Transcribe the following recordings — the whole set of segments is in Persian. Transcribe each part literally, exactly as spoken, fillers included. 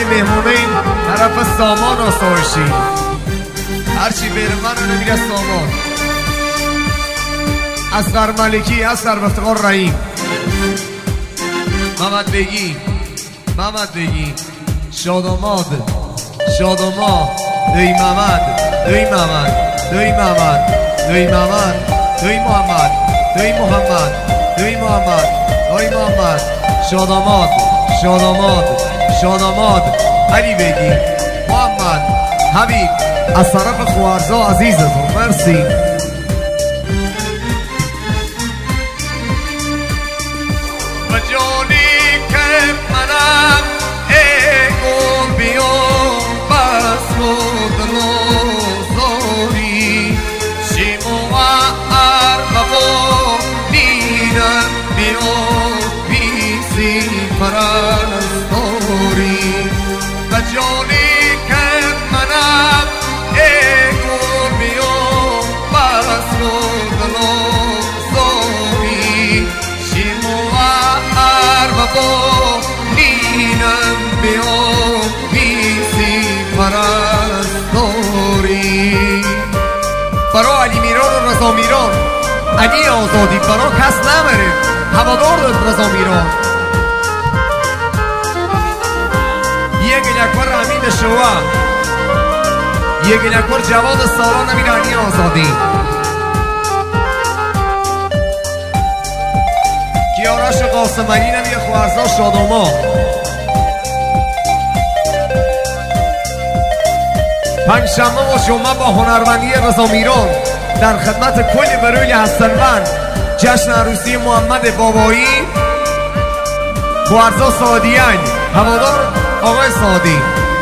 برای مهمونین طرف سامان آسایشی هرچی بره من رو نمیره سامان اصغر ملکی اصغر بفتقار رحیم محمد بگی محمد بگی شاداماد شاداما دوی محمد دوی محمد دوی محمد دوی محمد دوی محمد دوی محمد دوی محمد دوی محمد شاداماد شاداماد شاداماد علی بگی محمد حبیب از طرف خوارزا عزیزتون مرسی و جانی که منم ایگون بیام بس مدنو زاری شیمو ارمبو دینم بیام بیسی پرستاری و جانی که منم ایگون بیام بس مدنو زاری شیمو ارمبو دینم بیام بیسی پرستاری برا علی میران و رضا میران علی آزادی برا کس نمره هوادار داد رضا میران یک گلکور امین شوا یک گلکور جواد سالان امین علی آزادی کیاراش قاسمانی نمی خوارزا شاداما پنجشنبه و جمعه با هنرمندی رضا میران در خدمت کل بروی هستنمند جشن عروسی محمد بابایی خوارزا سعدیان هوادار آقای سعدی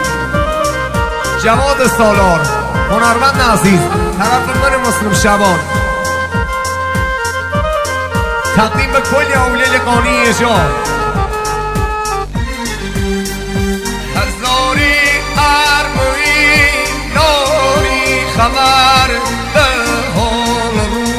جواد سالار هنرمند عزیز طرف من مسلم شبان تقدیم به کل اولیاء قانی ایجاد هزاری ارموی ناری خبر به حال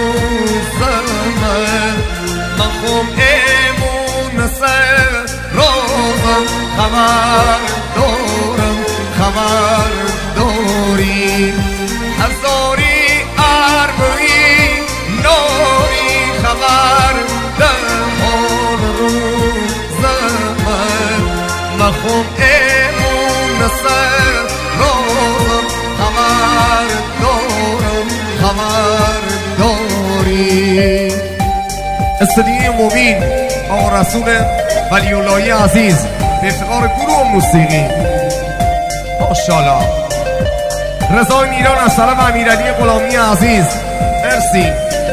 روزمه من خوم ایمون سر روزم خبر دارم خبر داری هزاری ارموی ناری خبر به حال روزمه من خوم ایمون سر روزم خبر دارم خبر داری استدیه مبین آقا رسول ولی اللهی عزیز به افتقار گروه موسیقی ماشاءالله رضا میران از طرف امیرعلی غلامی عزیز مرسی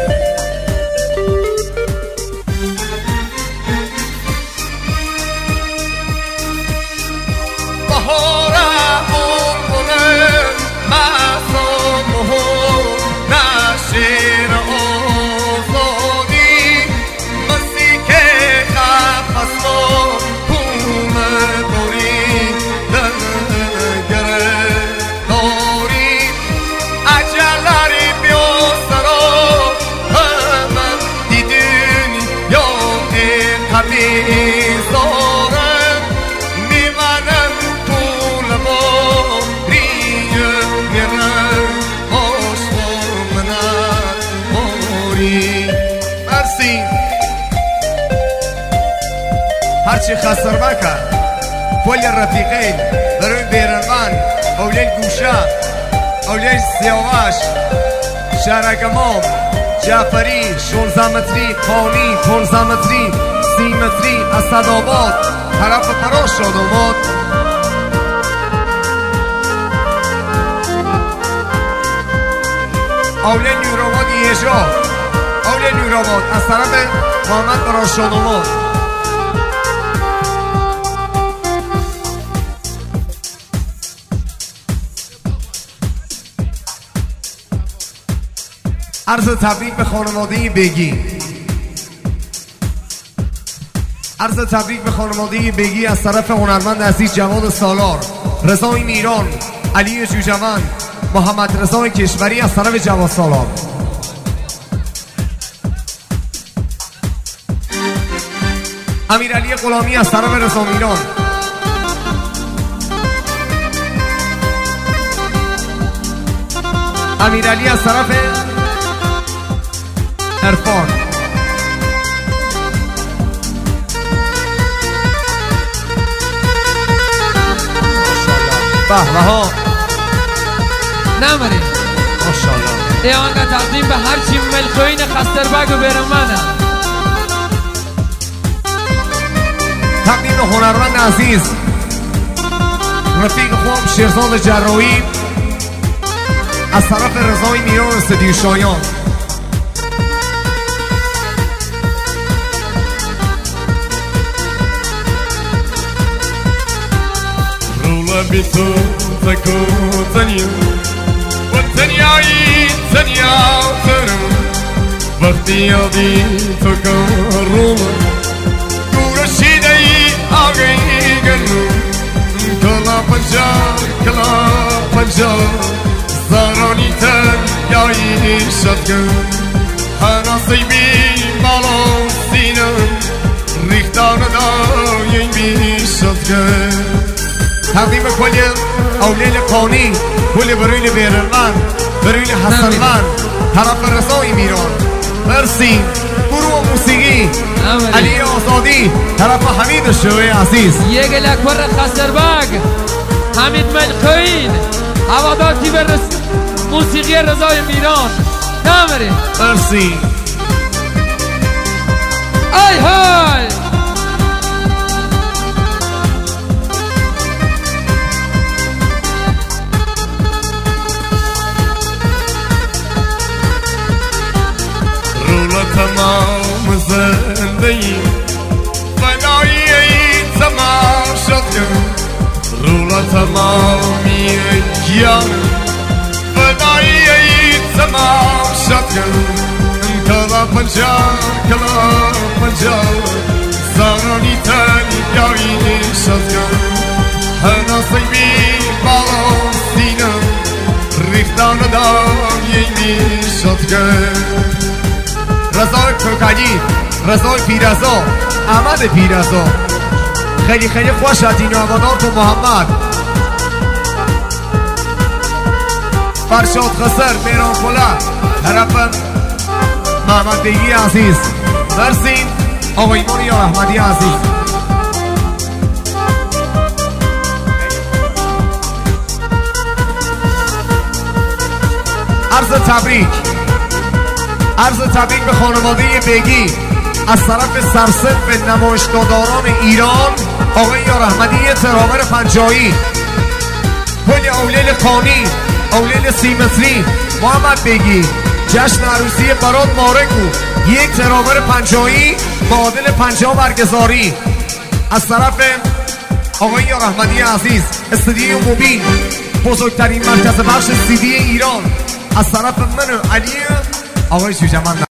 هرچی خسر بکر کل رفیقین برای بیرنوان اولیل گوشه اولیل سیاوش شهرگمام جعفری شونزمتری خانی پونزمتری سیمتری اسدآباد طرف پراش شاداماد اولیل نیورآباد یژا اولیل نیورآباد از طرف محمد پراش شاداماد عرض تبریک به خانواده بگی عرض تبریک به خانواده بگی از طرف هنرمند عزیز جواد سالار رضا میران علی جوجوان محمد رضا کشوری از طرف جواد سالار امیرعلی غلامی از طرف رضا میران امیرعلی از طرف عرفان. به به ها نمره ماشاءالله. ای آنگه تقدیم به هرچی ملکوین خستربگ و بیرمانه. تقدیم به هنرمند عزیز رفیق خوب شیرزاد جراحی از طرف رضای میران استودیو شایان. رولا بی تو تکو تنیا و تنیایی تنیا ترم وقتی یادی تو کن رولا گورشیده ای آگهی گنو کلا پنجا کلا پنجا زارانی تنیایی شد کن هناسی بی بالا سینم ریختان دایی بی شد کن. تقدیم کل اولیل قانی کل برویل بیرلمن برویل حسنمن طرف رضای میران. مرسی. گروه موسیقی علی آزادی طرف حمید شوی عزیز. یک لکور خستربگ حمید ملکوین هوادار تیم رس... موسیقی رضای میران. نمره مرسی. ای های رولا تمام زندگی فدایی تمام شد کن رولا تمامی جان فدایی تمام شد کن کلا پنجا کلا پنجا زارانی تنیایی شد کن هناسی بی بالا سینم ریختان دایی شد کن. رضای کوکلی، رضای پیرزا، احمد پیرزا خیلی خیلی خوش این هوادار تو محمد فرشاد خسر میران فلا طرف محمد بیگی عزیز. مرسی آقا ایمان یا احمدی عزیز. عرض تبریک عرض تبریک به خانواده بیگی از طرف سرصف نمایشگاهداران ایران آقای یار احمدی ترامر پنجایی کل اولیل قانی اولیل سیمتری محمد بیگی جشن عروسی برات مارک بود. یک ترامر پنجایی معادل پنجاه برگزاری از طرف آقای یار احمدی عزیز. استودیو موبین بزرگترین مرکز بخش سیدی ایران از طرف من علی آقای شوشمند.